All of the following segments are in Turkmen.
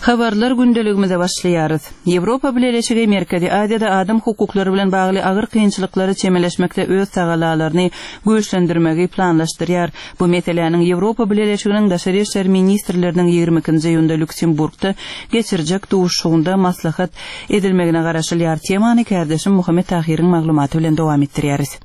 Habarlar gündeligimizde başlaýarys. Ýewropa Birleşigi Merkezi Aziýada adam hukuklary bilen bagly agyr kynçylyklara çemeleşmekde öz tagalalaryny güýçlendirmegi planlaşdyrýar. Bu meseleniň Ýewropa Birleşiginiň daşary işler ministrleriniň 22-nji ýylda Lüksemburgda geçirjek duşugynda maslahat edilmegine garaşylýar. Temany kardeşim Muhammed Tahiriň maglumaty bilen dowam etdirýäris.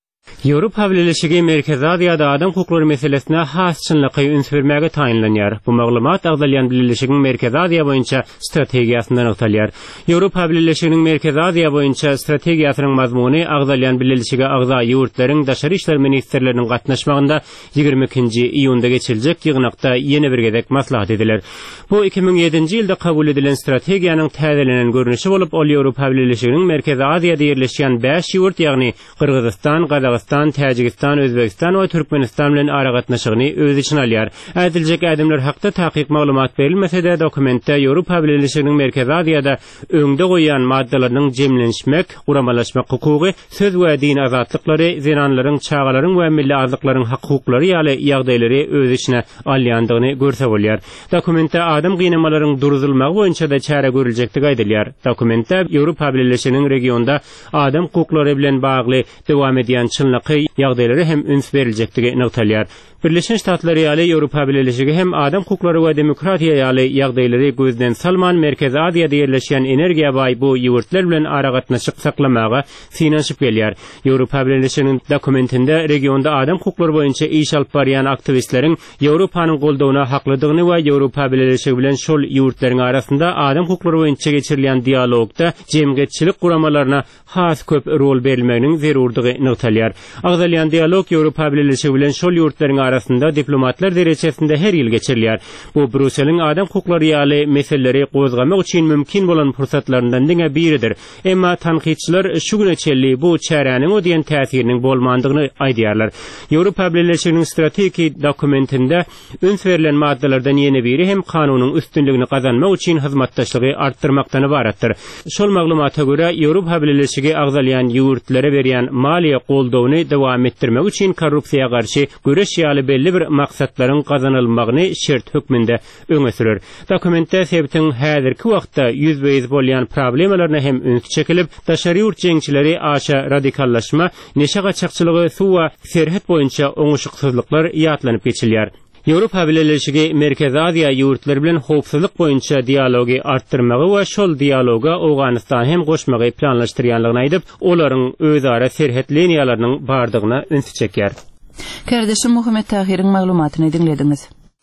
Ýewropa Birleşigi Merkezi Aziýada adam hukuklary meselesine has çynlygy üns bermäge taýynlanýar. Bu maglumat Agdalyan Birleşiginiň Merkezi Aziýa boýunça strategiýasyndan öňtälýär. Ýewropa Birleşiginiň Merkezi Aziýa boýunça strategiýasynyň mazmuny Agdalyan Birleşigi agza ýurtlaryň daşary işler ministrleriniň gatnaşmagynda 22-nji iýunda geçirijek ýygnakda ýene bir gezek maslahat ediler. Bu 2007-nji ýylda kabul edilen strategiýanyň täzelenen görnüşi bolup, ol Ýewropa Birleşiginiň Merkezi Aziýada ýerleşýän 5 ýurt, ýagny Kyrgyzstan, Kazakystan, Täjikistan, Özbekistan we Türkmenistan bilen ara gatnaşygyny öz içine alýar. Ädiljek adamlar hakda takyk maglumat berilmese-de dokumentde Ýewropa Birleşiginiň Merkezi Aziýada öňde goýan maddalaryň jemlenişmek, guramalaşmak hukugy, söz we din azatlyklary, zenanlaryň, çağalaryň we milli azlyklaryň hukuklary ýaly ýagdaýlary öz içine alýandygyny görsek bolýar. Dokumentde adam gynamalaryň durdurulmagy boýunça da çäre görüljekdigi aýdylýar. Dokumentde Ýewropa Birleşiginiň regionda adam hukuklary bilen bagly dowam edýän çynlyky ýagdaýlary hem üns beriljekdigi noktalýar. Birleşen Ştatlar ýaly Ýewropa Birleşigi hem adam hukuklary we demokratiýa ýaly ýagdaýlary gözden salman Merkezi Aziýada ýerleşýän energiýa baý bu ýurtlar bilen ara gatnaşyk saklamaga finansyp gelýär. Ýewropa Birleşiginiň dokumentinde regionda adam hukuklary boýunça iş alyp barýan aktivistleriň Ýewropanyň goldawyna haklydygyny we Ýewropa Birleşigi bilen şol ýurtlaryň arasynda adam hukuklary boýunça geçirilýän dialogda jemgyýetçilik guramalaryna has köp rol berilmeginiň zerurdygy noktalýar. Agdalyan dialog Ýewropa Birleşigi bilen şol ýurtlaryň arasında diplomatlar derejesinde her ýyl geçirilýär. Bu Brüsseliň adam hukuklary ýaly meseleleri gozgamak üçin mümkin bolan fursatlaryndan diňe biridir. Emma tanqidçiler şu güne çelli bu çäreniň o diýen täsiriniň bolmandygyny aýdýarlar. Ýewropa Birleşiginiň strategik dokumentinde üns berilen maddelerden ýene biri hem kanunyň üstünligini gazanmak üçin hyzmatdaşlygy artdyrmakdan ibaratdyr. Şol maglumata görä Ýewropa Birleşigi agdalyan ýurtlara berýän maliýe goldawyny dowam etdirmek üçin korrupsiýaga garşy güreş belli bir maksatlaryň gazanylmagyny şert hükmünde öňe sürer. Dokumentde sebäptiň häzirki wagtda ýüzbeýiz bolýan problemalaryna hem üns çekilip, daşary ýurt jeňçileri aşa radikallaşma, neşe gaçakçylygy, suwa serhet boýunça oňuşyksyzlyklar ýatlanyp geçilýär. Ýewropa Birleşigi Merkezi Aziýa ýurtlary bilen howpsuzlyk boýunça dialogy artdyrmagy we şol dialoga Awganystan hem goşmagy planlaşdyrýanlygyny aýdyp, olaryň özara serhet liniýalarynyň bardygyna üns çekýär. Kardeşim Muhammed Tahiriň maglumatyny dinlediňiz.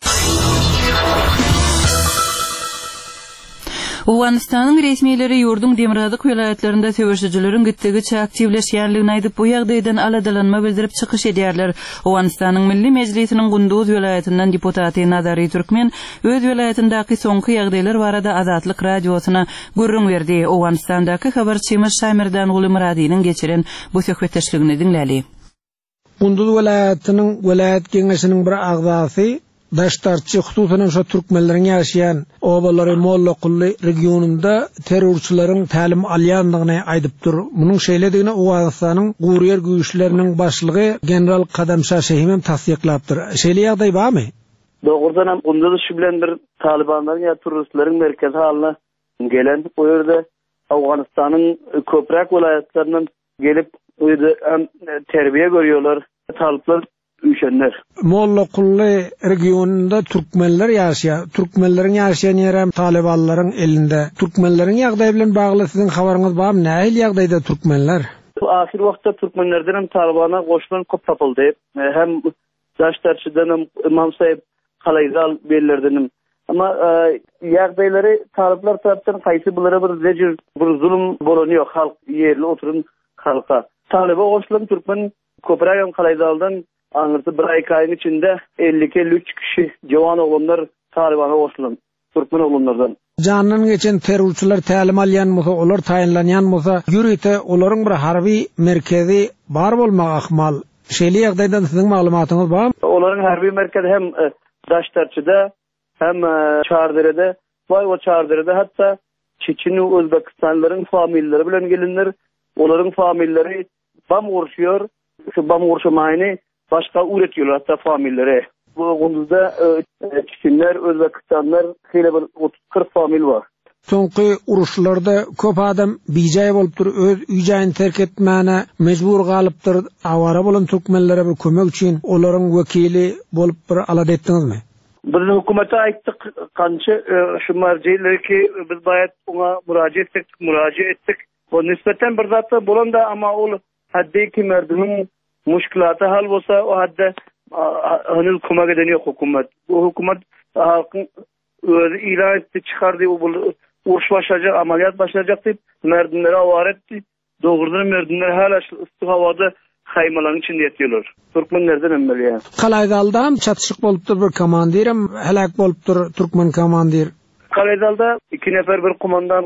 Awganystanyň resmiýetleri ýurdun Demirhazyk welaýatlarynda söwüşçileriň gitdigiçe aktivleşýänligini aýdyp, bu ýagdaýdan aladalanma bildirip çykyş edýärler. Awganystanyň Milli Mejlisiniň Gunduz welaýatyndan deputaty Nazary Türkmen öz welaýatyndaky soňky ýagdaýlar barada Azatlyk radiosyna gürrüň berdi. Awganystandaky habarçymyz Şamirdan Uly Muradynyň geçiren bu söhbetdeşligini dinläli. Gunduz welaýatynyň welaýat geňeşiniň bir agzasy daştarçy hususan şu türkmenleriň ýaşaýan obalary Molla Qully regionunda terrorçylaryň talim alýandygyny aýdypdyr. Munyň şeýledigini Awganystanyň gurýer güýçleriniň başlygy general Kadamşah Şehimem tasdiklapdyr. Şeýle ýagdaý barmy? Dogrudan hem Gunduz işi bilen bir Talibanlaryň ýa terroristlaryň merkezi halyna gelen o ýerde Awganystanyň köprak welaýatlarynyň gelip o ýerde terbiýe görýärler, talyplar üşenler. Molla Qully regionunda türkmenler ýaşaýar. Türkmenleriň ýaşaýan ýerim Talibanlaryň elinde. Türkmenleriň ýagdaýy bilen bagly siziň habaryňyz barmy? Nähil ýagdaýda türkmenler? Ahir wagtda türkmenlerden hem Talibana goşulan köp tapyldy. Hem daştarçydan hem Imam Saýip Kalaýzal bellerden. Ama ýagdaýlary taliplar tarapdan gaýsy bulara bir zejir, bir zulüm bolanýar halk ýerli oturun halka. Taliba goşulan türkmen köprägem Kalaýzaldan Anırtı bir ayın içinde 50-53 kişi cavan oğlanlar Taliban'a koşulan, Türkmen oğlanlardan. Canının geçen terörçüler talim alyan mısa, olar tayinlanyan mısa, yürüyte oların bir harbi merkezi bar bolmak ahmal. Şeýle ýagdaýdan siziň maglumatyňyz barmy? Oların harbi merkezi hem Daştarçy'da hem Çardere'de, o Çardere'de hatta Çeçen ve Özbekistanlıların familleri bilen gelinler, onların familleri bam uruşuyor, şu bam uruşmayını başka üretiyorlar hatta familleri. bu Kunduzda Çinler, Özbekistanlar, hele bir 30-40 famil var. Soňky uruşlarda köp adam bijay bolupdyr, öz üýjaýyny terk etmäne mejbur galypdyr. Awara bolan türkmenlere bir kömek üçin olaryň wekili bolup bir alad etdiňizmi? Biz hökümete aýtdyk, kança şu marjylar ki biz baýat ona müracaat etdik. O nispeten bir zatda bolanda ama ol haddi ki merdinin muşkilatı hal bolsa o hadda hanıl kömek eden ýok hökümet. Bu hökümet halkyň özü ilan etdi, çıkardy o uruş başlayacak, ameliyat başlayacak deyip merdinlere avar etti. Doğrudan merdinler hala ıslık havada haymaların içinde yatıyorlar. Türkmenlerden emmeli yani. Kalaydalda çatışık bolupdur bir komandirim, helak bolupdur Türkmen komandir. Kalaydalda 2 nefer bir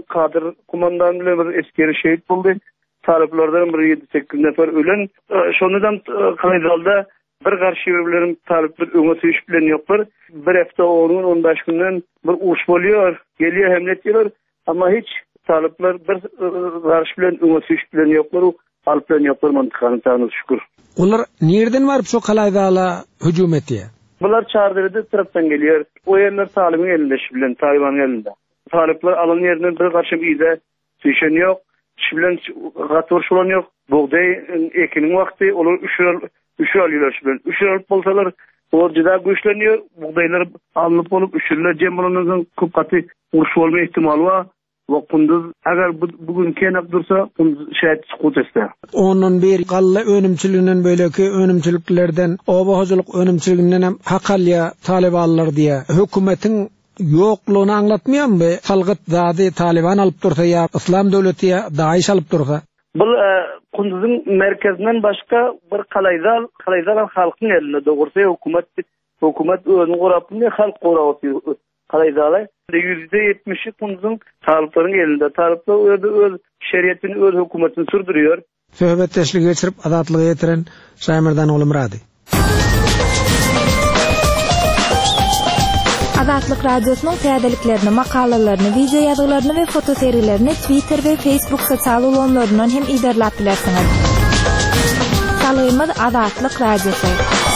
kumandan bile bir eskeri şehit buldu. Taliplerden bir 7-8 nefer ölen. Şondan Kalaydalda bir karşı birbirlerin talipler öňe süýüş bilen ýoklar. Bir hafta 10-15 günden bir uruş bolýar, gelýär hemlet ýerler, ama hiç talipler bir karşı bilen öňe süýüş bilen ýoklar, alyp bilen ýoklar mantykyny tanys şükür. Olar nereden varıp şu Kalaydala hücum etdi? Bular çardırdı tarapdan gelýär. O ýerler Talibiň elinde bilen, Taýwanyň elinde. Talipler alan ýerinden bir karşı ýyda süýşen ýok, bilen gatwyrş bolan ýok. Buğday ekiniň wagty olar üşüralýar bilen. Üşüralip bolsalar orjada güýçlenýär, buğdaýlar alınıp bolup üşürler jem bolandan köp gaty uruş bolma ihtimali bar. Wa Kunduz agar bugün kenak dursa Kunduz şäherçi sukut etse. Onun bir galla önümçiliginden böyleki önümçiliklerden, obahojulyk önümçiliginden hem hakalya talibanlar diye hökümetin yokluğunu anlatmaýarmy? Halgyt zady Taliban alyp dursa ya İslam döwleti ya Daesh alyp dursa. Bu Kunduz'un merkezinden başka bir Kalaydal halkyň elinde dogursa hökümet özüni gorapmy halk goraýar. Kalaydalay %70'i Kunduz'un taliplerin elinde. Talipler öz şeriatini, öz hökümetini sürdürüyor. Söhbet teşlik geçirip adatlygy getiren Şaýmyrdan oğlu Murady. Azatlyk radiosynyň täzeliklerini, makalalaryny, video ýazgalaryny we foto seriýlerini Twitter we Facebook sosial ulanlaryndan hem iderläp bilersiňiz. Salaýymyz Azatlyk radiosu.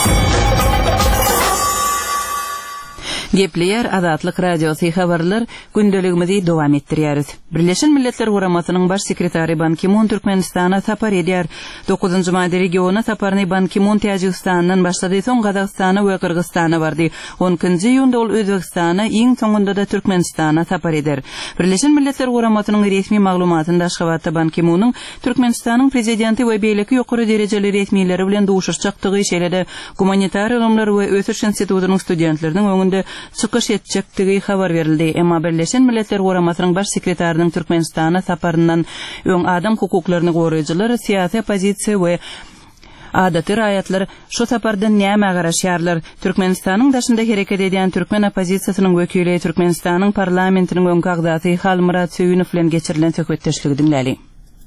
Gepleýär Azatlyk radiosu habarlar gündeligimizi dowam etdirýäris. Birleşen Milletler Guramasynyň baş sekretary Ban Ki-moon Türkmenistana sapar edýär. 9-njy maýda regiona saparyny Ban Ki-moon Täjikistanyň başlady, soň Gazagstana we Kyrgyzstana bardy. 10-njy ýylda ol Özbekistana, iň soňunda da Türkmenistana sapar eder. Birleşen Milletler Guramasynyň resmi maglumatynda Aşgabatda Ban Ki-moonyň Türkmenistanyň prezidenti we beýleki ýokary derejeli resmiýetleri bilen duşuşjakdygy şeýlede humanitar ulumlar we ösüş institutynyň studentleriniň öňünde çıkış etjekdigi habar berildi. Emma Birleşen Milletler Guramasynyň baş sekretarynyň Türkmenistana saparyndan öň adam hukuklaryny goraýjylar, siýasy opozisiýa we adaty raýatlar şu sapardan näme garaşýarlar? Türkmenistanyň daşynda hereket edýän türkmen opozisiýasynyň wekili Türkmenistanyň parlamentiniň öňkü agdaty Halmurad Söýünow bilen geçirilen söhbetdeşligi dinläli.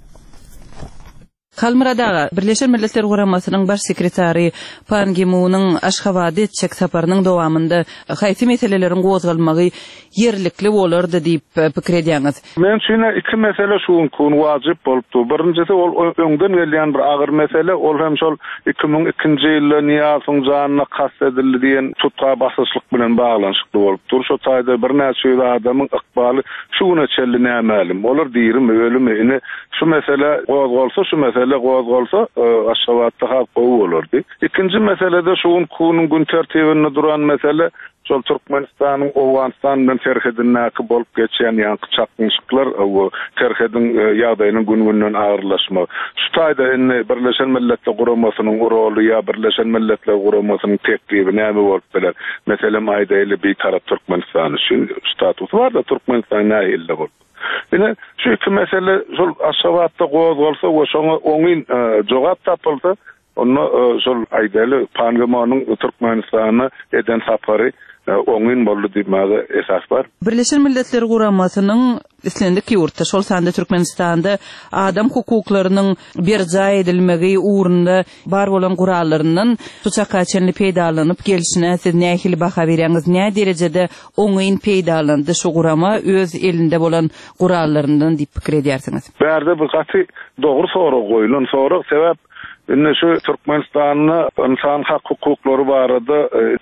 Halmurada Birleşen Milletler Guramasynyň baş sekretary Ban Ki-moonyň Aşgabatda etjek saparynyň dowamında haýsy meselelerin gozgalmagy yerlikli bolardy diýip pikir edýäňiz. Men şuna 2 mesele şuň kun wajyp bolupdy. Birinjisi ol öňden gelýän bir agyr mesele, ol hem şol 2002-nji ýylda Niýazyň janyna kast edildi diýen tutga basyşlyk bilen baglanşykly bolupdy. Şu taýda bir näçe adamyň ykbaly şuna çelli nämelim. Olar diýirim ölümi. Şu mesele gozgalsa, şu mesele gozgalsa Aşgabatda halk gowy bolardy. Ikinji meselede şuň kunun gün tertibinde duran mesele şol Türkmenistanyň Owganistan bilen terhedinäki bolup geçýän ýanky çatmyşyklar, o terhedin ýagdaýynyň gün-günden agyrlaşmagy. Şu taýda Birleşen Milletler Guramasynyň roly ýa Birleşen Milletler Guramasynyň teklibi näme bolup biler? Meselem aýdaýly bir tarap Türkmenistan üçin status bar da Türkmenistan nähilde bolup. Ine şu 2 mesele şol Aşgabatda gozgalsa we şoňa oňyn jogap tapylsa, onu şol aýdaly Ban Ki-moonyň Türkmenistana eden sapary oňyn boldy diýmäge esas bar. Birleşen Milletler Guramasynyň islendik ýurtda şol sanda Türkmenistanda adam hukuklarynyň berjaý edilmegi uğrunda bar bolan gurallarynyň tuçakaçynly peýdalanyp gelişine siz nähili baha berýäňiz? Näme derejede oňyn peýdalandy şu gurama öz elinde bolan gurallaryndan diýip pikir edýärsiňiz? Bärde bir gaty dogry sorak goýulan sorak sebäp Inne şu Türkmenistan'na insan hak hukukları barada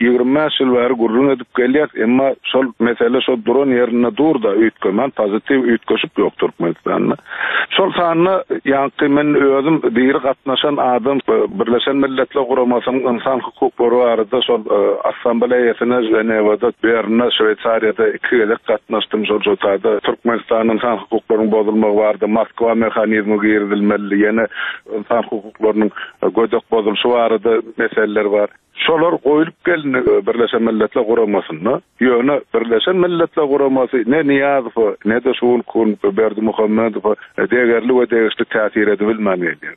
25 yıl var gurrun edip gelýär, emma şol mesele şol duran yerine durda üýtgemen pozitiv üýtgeşip ýok Türkmenistan'na. Şol sanyny ýa-ni men özüm diýir gatnaşan adam Birleşen Milletler Guramasynyň insan hukukları barada şol assambleýasyna Ženewada, Berlinde, Şweýçariýada 2 gelek gatnaşdym. Şol jotada Türkmenistan'ın insan hukuklarynyň bozulmagy barada Moskwa mexanizmi girdilmeli, ýene insan hukuklarynyň gödek bozulşy barada meseleler var. Şolar goýulyp geldi Birleşen Milletler Guramasyna. Ýöne Birleşen Milletler Guramasy ne Niýazow, ne de şol kun Berdimuhammedow degerli we degişli täsir edilmeli.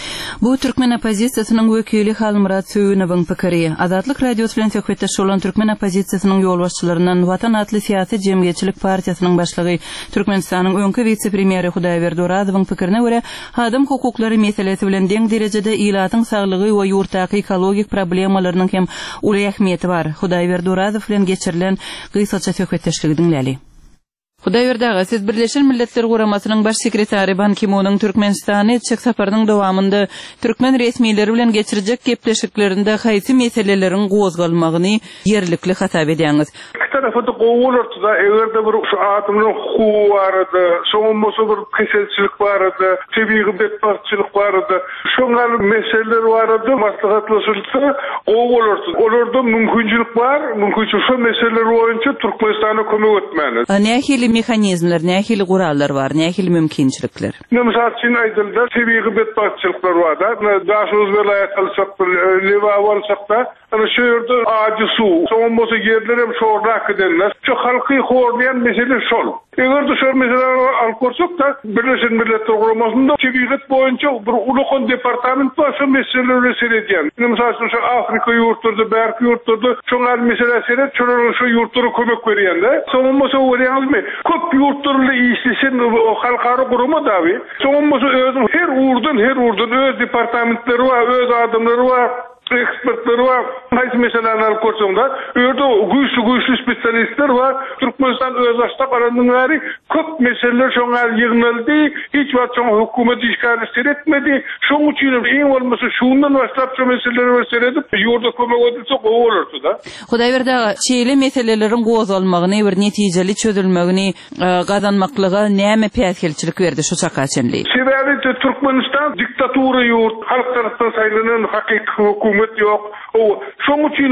Bu Türkmen opozisiýasynyň wekili Halmurat Söýünowyň pikiri. Azatlyk radiosu bilen söhbetdeş bolan Türkmen opozisiýasynyň ýolbaşçylaryndan Watan atly siýasy jemgyýetçilik partiýasynyň başlygy Türkmenistanyň öňki wise-premieri Hudaýberdi Orazowyň pikirine görä, adam hukuklary meselesi bilen deň derejede ilatyň saglygy we ýurtdaky ekologik problemalarynyň hem uly ähmiýeti bar. Hudaýberdi Orazow bilen geçirilen gysgaça söhbetdeşligi dinläli. Hudaýberdi, siz Birleşen Milletler Guramasynyň baş sekretary Ban Ki-moonyň Türkmenistana etjek saparynyň dowamynda türkmen resmiýetleri bilen geçirjek gepleşiklerinde haýsy meseleleriň gozgalmagyny ýerlikli hatap edýäňiz. Tarafında goýulurda egerde bir şu adamyň hukugy bardy, şoňmosy bir keselçilik bardy, tebiği betbarçylyk bardy. Şoňar meseleler bardy, maslahatlaşylsa goýulurda. Olarda mümkinçilik bar, mümkinçilik şu meseleler boýunça Türkmenistana kömek etmeli. Nähili mexanizmler, nähili gurallar bar, nähili mümkinçilikler? Mesela Çin aýdylda tebiği betbarçylyklar bardy. Daşyz welayat alsak, Liwa alsakda, ana şu ýerde aýdy suw, şoňmosy ýerler hem şorda gidenler. Şu halky horlayan mesele şol. Eger de şu meseleleri alıp görсек da Birleşen Milletler Guramasynda tebigat boýunça bir ulukon departament var şu meseleleri seredýän. Mesela şu Afrika ýurtlarynda, bärki ýurtlarda şoňar mesele sered, şolaryň şu ýurtlara kömek berýände. Soňmosy görýäňizmi? Köp ýurtlarla işleşen o halkara gurama daby. Soňmosy özüň her urdan öz departamentleri var, öz adamlary var. Ekspertler var. Haýsy meselelerini alyp görseňde, ýerde güýçlü spesialistler var. Türkmenistan öz açdak arandyňlary köp meseleler şoňa ýygnaldy. Hiç wagt şoň hökümet işgary seretmedi. Şoň üçin iň bolmasy şundan başlap şu meseleleri seredip ýurda kömek edilse goýulurdy da. Hudaýberdi, şeýle meseleleriň gozalmagyny bir netijeli çözülmegini gazanmaklyga näme päsgelçilik berdi şu çakaçynly? Sebebi Türkmenistan diktatura ýurt, halk tarapdan saýlanan hakyky hökümet yok. Şoň üçin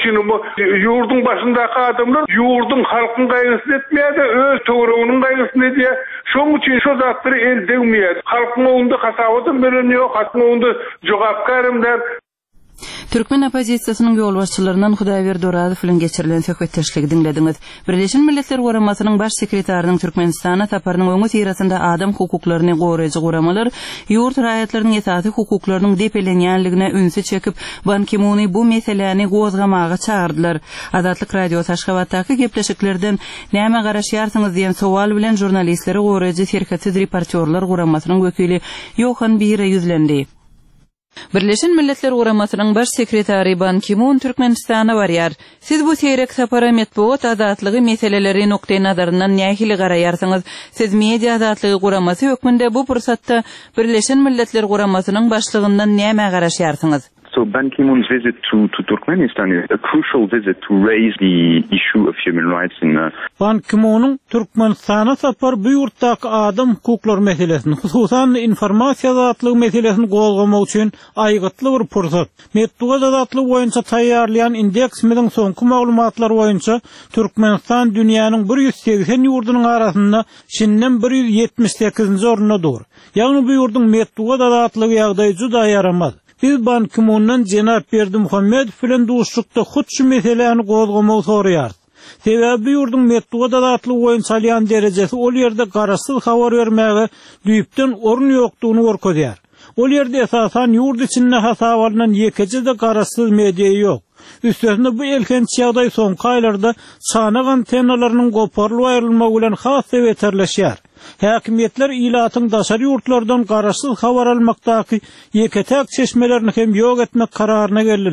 ýurdun başyndaky adamlar ýurdun halkyň gaýrysyn etmeýär, öz töwereğiniň gaýrysyn edýär. Şoň üçin şu zatlary el degmeýär. Halkyň öňünde hasabaty bilen ýok, halkyň öňünde jogapkarymlar. Türkmen opozisiýasynyň ýolbaşçylaryndan Hudaýberdi Orazow bilen geçirilen söhbetdeşligi dinlediňiz. Birleşen Milletler Guramasynyň baş sekretärining Türkmenistana taparynyň öňü tirasynda adam hukuklaryny goraýjy guramalar ýurt raýatlarynyň esasy hukuklarynyň depelenýänligine ünsü çekip Ban Ki-moony bu meseleni gozgamaga çağırdylar. Azatlyk radiosu Aşgabatdaky gepleşiklerden näme garaşýarsyňyz diýen sowal bilen jurnalistleri goraýjy serkatsiz reportyorlar guramasynyň wekili Johan Bire ýüzlendi. Birleşen Milletler Guramasynyň baş sekretary Ban Ki-moon Türkmenistana barýar. Siz bu seýrek sapara medeniýet azatlygy meseleleri nokta nazaryndan nähili garaýarsyňyz? Siz media azatlygy guramasy hökmünde bu pursatda Birleşen Milletler Guramasynyň başlygyndan näme garaşýarsyňyz? So Ban Ki-moon's visit to Turkmenistan is a crucial visit to raise the issue of human rights in Ban Ki-moonyň Türkmenistana sapar bu ýurtdaky adam hukuklary meselesini, hususan informasiýa azatlygy meselesini gozgamak üçin aýgytly bir pursat. Medeniýet azatlygy boýunça taýýarlayan indeksimiň soňky maglumatlary boýunça Türkmenistan dünýäniň 180 ýurdunyň arasynda şinden 178-nji orunda dur. Ýagny bu ýurdun medeniýet azatlygy ýagdaýy juda ýaramaz. Biz Ban Ki-moondan Jenap Berdimuhammedow bilen duşlukda hut şu meseleni gozgamagy soraýar. Sebebi ýurdun medeniýet azatlygy boýunça alýan derejesi ol ýerde garaşsyz habar bermäge düýpden orun ýokdugyny görkezýär. Ol ýerde esasan ýurt içinde hasap alynan ýekejide garaşsyz media ýok. Üstesinde bu elkençi ýagdaý soňky aýlarda çanak antennalarynyň goparylyp aýrylmagy bilen has beterleşýär. Häkimetler ilatyň daşary ýurtlardan garaşsyz habar almakdaky ýeketäk çeşmelerini hem ýok etmek kararyna geldiler.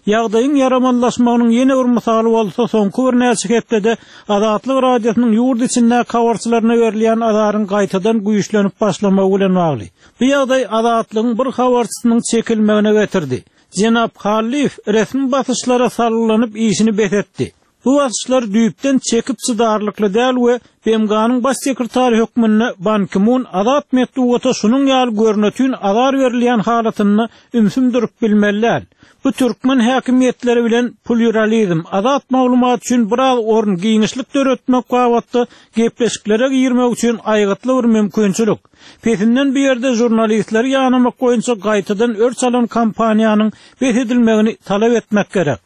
Ýagdaýyň yaramanlaşmagynyň ýene bir misaly bolsa, soňky bir näçe hepde Azatlyk radiosynyň ýurt içinde habarçylaryna berilýän adaryň gaýtadan güýçlenip başlamagy bilen bagly. Bu ýagdaý Azatlygyň bir habarçysynyň çekilmegine getirdi. Jenap Halif resmi basışlara sarılanyp işini betetdi. Bu basışlar düýpden çekip çydarlykly däl we BMG'nyň baş sekretary hökmünde Ban Ki-moon Azat Metduwata şunuň ýaly görnetýän azar berilýän halatyny ümsümdirip bilmeliler. Bu türkmen häkimetleri bilen pluralizm, azat maglumat üçin biraz orun giňişlik döretmek gabatda gepleşiklere girmek üçin aýgatly bir mümkinçilik. Petinden bir ýerde jurnalistler ýanymak goýunça gaýtadan örç alan kampaniýanyň beredilmegini talap etmek gerek.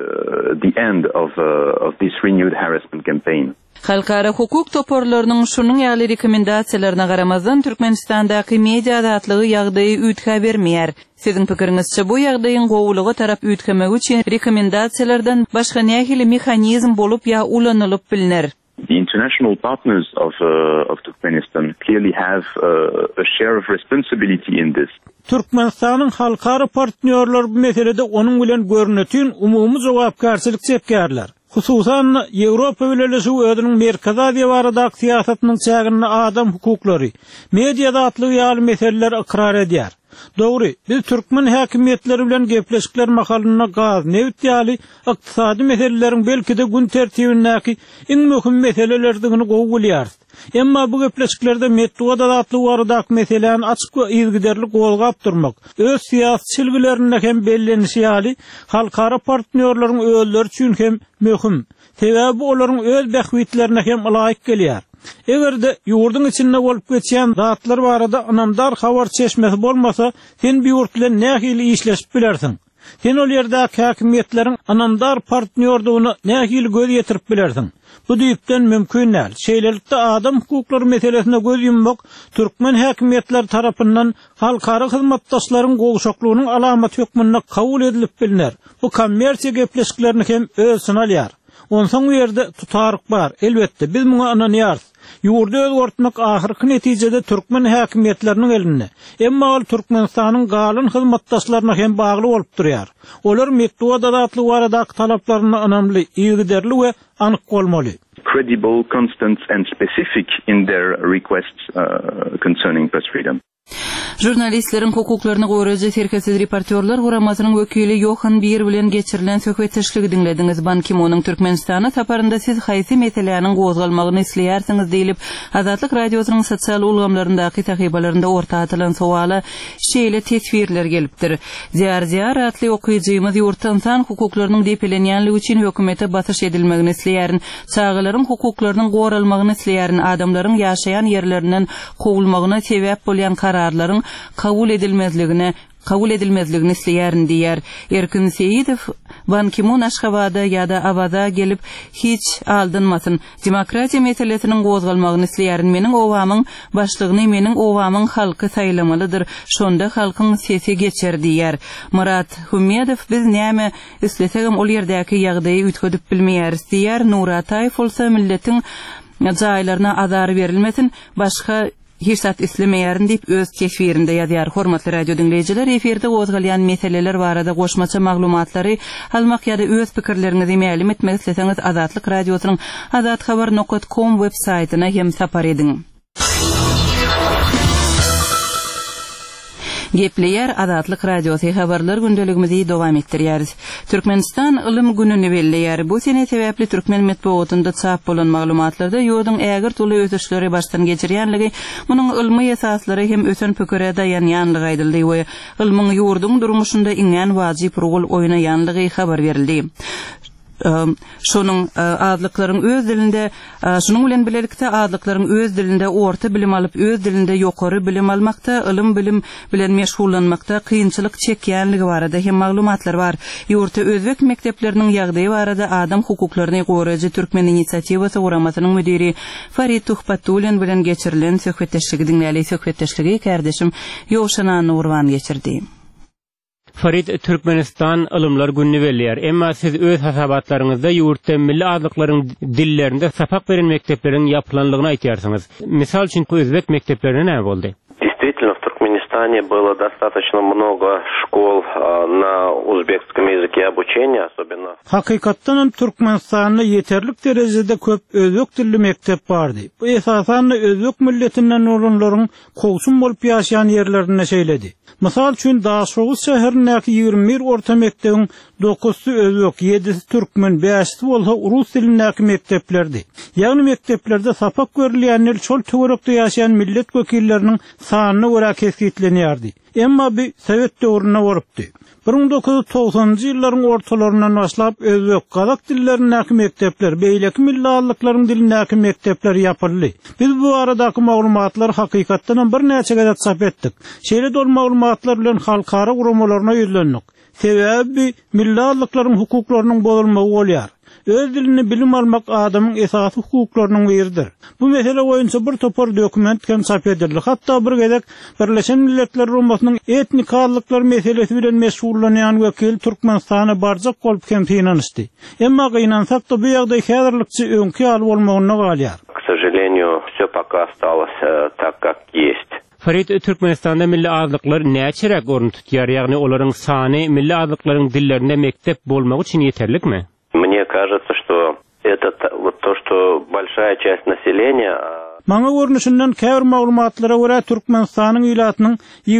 The end of this renewed harassment campaign. Halkara hukuk toporlarynyň şunuň ýaly rekomendasiýalaryna garamazdan Türkmenistandaky media azatlygy ýagdaýy üýtkä bermeýär. Siziň pikiriňizçe bu ýagdaýyň gowulugy tarap üýtkemek üçin rekomendasiýalardan başga nähili mexanizm bolup ýa ulanylyp bilinir? The international partners of Turkmenistan clearly have a share of responsibility in this. Türkmenistanyň halkara partnerler bu meselede onuň bilen görnetýän umumy jogapkarçylyk çekýärler. Hususan Ýewropa Birleşigi özüniň Merkez Aziýa baradaky siýasatynyň çägini adam hukuklary, media azatlygy ýaly meseleler ikrar edýär. Dogry, biz türkmen häkimetleri bilen gepleşikler makalyna gaz, neft ýaly ykdysady meseleleriň belki-de gün tertibindäki iň möhüm meselelerdigini gowulýar. Emma bu gepleşiklerde Metduwat azatlygy baradaky meselelerini açyk we ýygyderlik golgap durmak, öz siýasy çilgilerini hem bellenişi ýaly halkara partnerleriň özleri üçin hem möhüm. Sebäbi olaryň öz bähwitlerine hem laýyk gelýär. Egerde ýurdun içinde bolup geçýän zatlar barada anamdar habar çeşmesi bolmasa, sen bir ýurt bilen nähili işleşip bilersiň. Sen ol ýerdäki häkimetleriň anamdar partnerdygyny nähili göz ýetirip bilersiň. Bu düýpden mümkin näl. Şeýlelikde adam hukuklary meselesine göz ýummak türkmen häkimetleri tarapyndan halkara hyzmatdaşlaryň gowşaklygynyň alamaty hökmünde kabul edilip bilinär. Bu kommersiýa gepleşiklerini hem öz synalýar. Onsoň bu ýerde tutaryk bar. Elbetde biz muňa ananýar. Ýurdu özgörtmek ahyrky netijede türkmen häkimetleriniň elinde. Emma ol Türkmenistanyň galyn hyzmatdaşlaryna hem bagly bolup durýar. Olar Metduwat azatlygy baradaky talaplaryny anamly, ýygyderli we anyk bolmaly. Credible, constant and specific in their requests concerning press freedom. Jurnalistleriň hukuklaryny goýraja serkesiz reportyorlar guramasynyň wekili Johan Bir bilen geçirilen söhbetçiligi dinlediňiz. Ban Ki-moonyň Türkmenistana saparynda siz haýsy meselelerini gozgalmagyny isleýärsiňiz diýilip Azatlyk radiosynyň sosial ulgamlaryndaky tahybalarynda orta atylan sowala şeýle tesbirler gelipdir. Ziýar atly okuýjymyz ýurt insan hukuklarynyň depelenýänligi üçin hökümete batyş edilmegini isleýärin, çağalaryň hukuklarynyň goralmagyny isleýärin, adamlaryň ýaşaýan ýerlerinden kowulmagyna sebäp bolýan kararlaryň kabul edilmezligini isleýärin diýär. Erkin Seýidow Ban Ki-moon Aşgabatda ýa-da Abada gelip hiç aldynmasyn. Demokratiýa meselesiniň gozgalmagyny isleýärin. Meniň owamyň başlygyny meniň owamyň halky saýlamalydyr. Şonda halkyň sesi geçer diýär. Murat Humedow biz näme isleseňem ol ýerdäki ýagdaýy üýtgedip bilmeýäris diýär. Nurataýew bolsa milletiň jaýlaryna azar berilmesin, başga hirsat islemeýärin diýip öz kesbirinde ýazýar. Hormatly radio dinleýijiler, eferde gozgalýan meseleler barada goşmaça maglumatlary almak ýa-da öz pikirlerinizi ma'lum etmek isleseňiz Azatlyk radiosynyň azathabar.com web saýtyna hem sapar ediň. Gepleýär Azatlyk radiosy habarlar gündeligimizi dowam etdirýäris. Türkmenistan ılym gününi belleýär. Bu sene sebäpli türkmen metbuatynda çap bolan maglumatlarda ýurdun ägir tuly ösüşleri başdan geçirýänligi, munyň ılmy esaslary hem ösen pökere dayanýanlygy aýdyldy we ılmyň ýurdun durmuşynda iňen wajyp rol oýnaýanlygy habar berildi. Şonuň adlyklaryň öz dilinde, şonuň bilen bilelikde adlyklaryň öz dilinde orta bilim alyp öz dilinde ýokary bilim almakda, ılym bilim bilen meşgullanmakda kynçylyk çekýänligi barada hem maglumatlar bar. Ýurtda özbek mekdepleriniň ýagdaýy barada adam hukuklaryny goýraja türkmen inisiatiwasy guramasynyň müdiri Farid Tuhpatulin bilen geçirilen söhbetdeşligi dinläli. Söhbetdeşligi kardeşim Ýowşan Nurwan geçirdi. Farid Türkmenistan ılımlar günni belleýär. Emma siz öz hasabatlaryňyzda ýurtda milli adlyklaryň dillerinde sapak beren mektepleriň ýapylanlygyny aýtýarsyňyz. Misal üçin özbek mekteplerine näme boldy? Действительно, в Туркменистане Туркменистане было достаточно много школ на узбекском языке обучения, особенно. Hakykatdan Türkmenistanda yeterlik derejede köp özbek dilli mektep bardy. Bu esasan özbek milletinden olanlaryň kowsun bolup ýaşaýan ýerlerine şeýledi. Mysal üçin Daşoğuz şäherindäki 21 orta mektebiň 9-sy özbek, 7-si türkmen, 5-si bolsa urus dilindäki mekteplerdi. Ýagny mekteplerde sapak görülýänler şol töwerekde ýaşaýan millet wekilleriniň sanyna görä kesgitlenýärdi. Emma bir Sovet döwrüne borupdy. 1990-njy ýyllaryň ortalaryndan başlap özbek, kazak dillerindäki mektepler, beýleki millatlyklaryň dilindäki mektepler ýapyldy. Biz bu aradaky maglumatlar hakykatdan bir näçe gezet çap etdik. Şeýle dol maglumatlar bilen halkara guramalarına ýüzlendik. Sebebi millatlyklaryň hukuklarynyň bozulmagy bolýar. Öz dilini bilim almak adamın esasy hukuklarynyň biridir. Bu mesele boýunça bir topar dokument hem çap edildi. Hatta bir gezek Birleşen Milletler Romasynyň etnik azlyklar meselesi bilen meşgullanýan wekil Türkmenistana barjak bolup hem synanyşdy. Emma gynansak da bu ýagdaý häzirlikçi öňki alyp bolmagyna galýar. К сожалению, всё пока осталось так, как есть. Farid, Türkmenistanda milli azlyklar näçerek orun tutýar, ýagny olaryň sany milli azlyklaryň dillerinde mektep bolmagy üçin ýeterlikmi? Мне кажется, что это вот то, что большая часть населения. Maňa görnüşinden käbir maglumatlara görä Türkmenistanyň ýylatynyň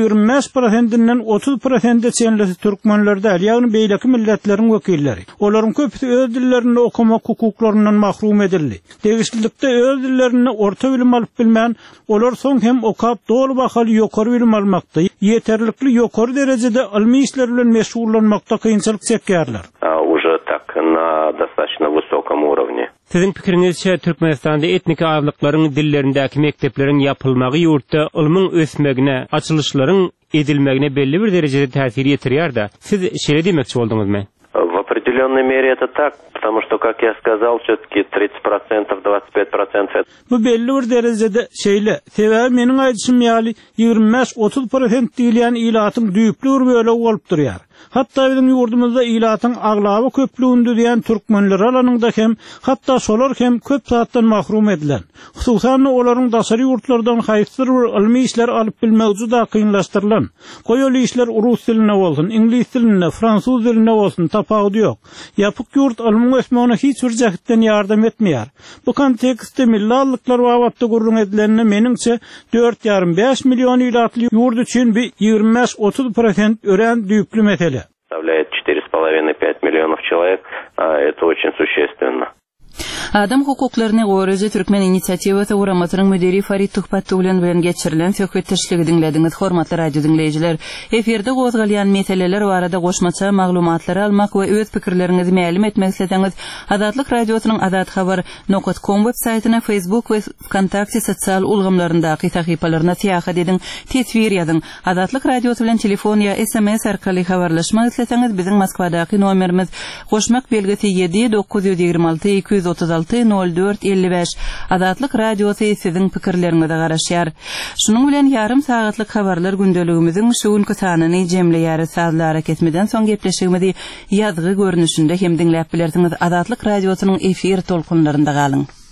25%-den 30%-e çenlisi türkmenlerde, ýagny beýleki milletleriň wekilleri. Olaryň köpüsi öz dillerini okumak hukuklaryndan mahrum edildi. Degişlikde öz dillerini orta bilim alyp bilmän, olar soň hem okap dolu bahal ýokary bilim almakda, ýeterlikli ýokary derejede ilmi işler bilen meşgullanmakda kynçylyk çekýärler. Уже так на достаточно высоком уровне. Sizin pikiriňizçe Türkmenistanda etnik azlyklaryň dillerindäki mektepleriň ýapylmagy ýurtda ilmiň ösmegine, açylyşlaryň edilmegine belli bir derejede täsir ýetirýär da. Siz şeýle demekçi bolduňyzmy? В определенной мере это так, потому что, как я сказал, все-таки 30%, 25%. Bu belli bir derejede şeýle. Sebebi meniň aýdyşym ýaly 25-30% diýilýän ýylatyň düýpli bir bölegi bolup durýar. Hatta bizim yurdumuzda ýylatyň aglaby köplüğünde diýen türkmenler alanynda hem, hatta şolar hem köp saatdan mahrum edilen. Hususan olaryň daşary ýurtlardan haýsyr bir ilmi işler alyp bilmegi da kynlaşdyrylan. Goýaly işler urus diline bolsun, ingliz diline, fransuz diline bolsun, tapagy ýok. Ýapyk ýurt ilmiň ösmegine hiç bir jehitden ýardam etmeýär. Bu kontekstde millatlyklar wagtda gurrun edilenine meniňçe 4,5 million ýylatly ýurt üçin bir 25-30% ören düýpli mesele. Составляет 4,5-5 миллионов человек, это очень существенно. Adam hukuklaryny goýrajy Türkmen inisiatiwaty uramatynyň müdiri Farid Tuhpatowlan bilen geçirilen söhbetdeşligi dinlediňiz. Hormatly radio dinleýijiler, eferde gozgalýan meseleler barada goşmaça maglumatlar almak we öz pikirleriňizi mälim etmek isteseňiz, Azatlyk radiosynyň azathabar.com web saýtyna, Facebook we Kontakty sosial ulgamlaryndaky sahypalaryna syýahat ediň, tesvir ýazyň. Azatlyk radiosy bilen telefon ýa SMS arkaly habarlaşmak isteseňiz, biziň Moskwadaky nomerimiz goşmak belgisi 7-926-236-04-55. Azatlyk radiosy siziň pikirleriňize garaşýar. Şunuň bilen ýarym sagatlyk habarlar gündeligimiziň şuňky sanyny jemleýär. Sazlara kesmeden soň gepleşigimizi ýazgy görnüşinde hem dinläp bilersiňiz. Azatlyk radiosynyň efir tolkunlarynda galyň.